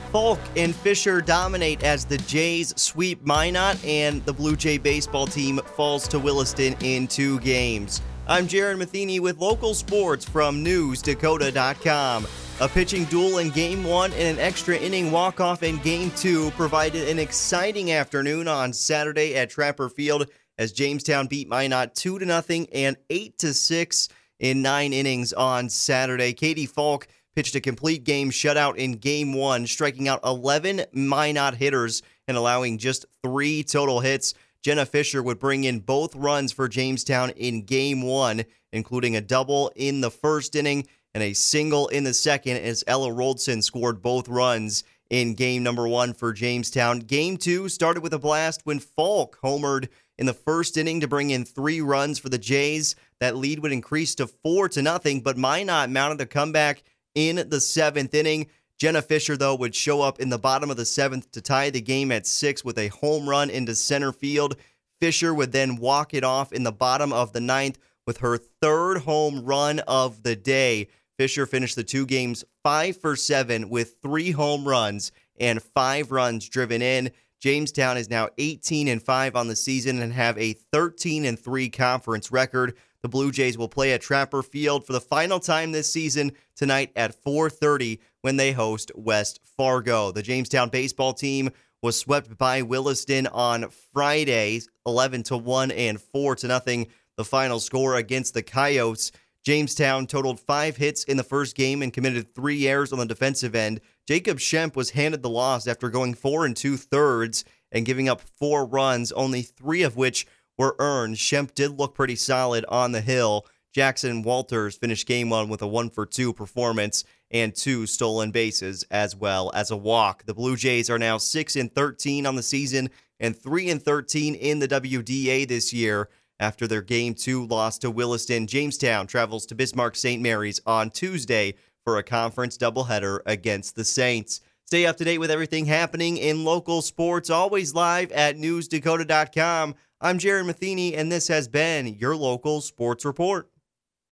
Falk and Fisher dominate as the Jays sweep Minot, and the Blue Jay baseball team falls to Williston in 2 games. I'm Jaron Matheny with local sports from NewsDakota.com. A pitching duel in Game 1 and an extra inning walk-off in Game 2 provided an exciting afternoon on Saturday at Trapper Field as Jamestown beat Minot 2-0 and 8-6 in 9 innings on Saturday. Katie Falk pitched a complete game shutout in Game 1, striking out 11 Minot hitters and allowing just 3 total hits. Jenna Fisher would bring in both runs for Jamestown in Game 1, including a double in the first inning and a single in the second, as Ella Roldson scored both runs in Game number 1 for Jamestown. Game 2 started with a blast when Falk homered in the first inning to bring in 3 runs for the Jays. That lead would increase to 4-0, but Minot mounted a comeback in the 7th inning. Jenna Fisher, though, would show up in the bottom of the 7th to tie the game at 6 with a home run into center field. Fisher would then walk it off in the bottom of the 9th with her 3rd home run of the day. Fisher finished the 2 games 5 for 7 with 3 home runs and 5 runs driven in. Jamestown is now 18-5 on the season and have a 13-3 conference record. The Blue Jays will play at Trapper Field for the final time this season tonight at 4:30 when they host West Fargo. The Jamestown baseball team was swept by Williston on Friday, 11-1 and 4-0. The final score against the Coyotes. Jamestown totaled 5 hits in the first game and committed 3 errors on the defensive end. Jacob Schemp was handed the loss after going 4 2/3 and giving up 4 runs, only 3 of which were earned. Schemp did look pretty solid on the hill. Jackson Walters finished Game 1 with a 1-for-2 performance and 2 stolen bases as well as a walk. The Blue Jays are now 6-13 on the season and 3-13 in the WDA this year. After their Game 2 loss to Williston, Jamestown travels to Bismarck St. Mary's on Tuesday for a conference doubleheader against the Saints. Stay up to date with everything happening in local sports, always live at NewsDakota.com. I'm Jaron Matheny, and this has been your local sports report.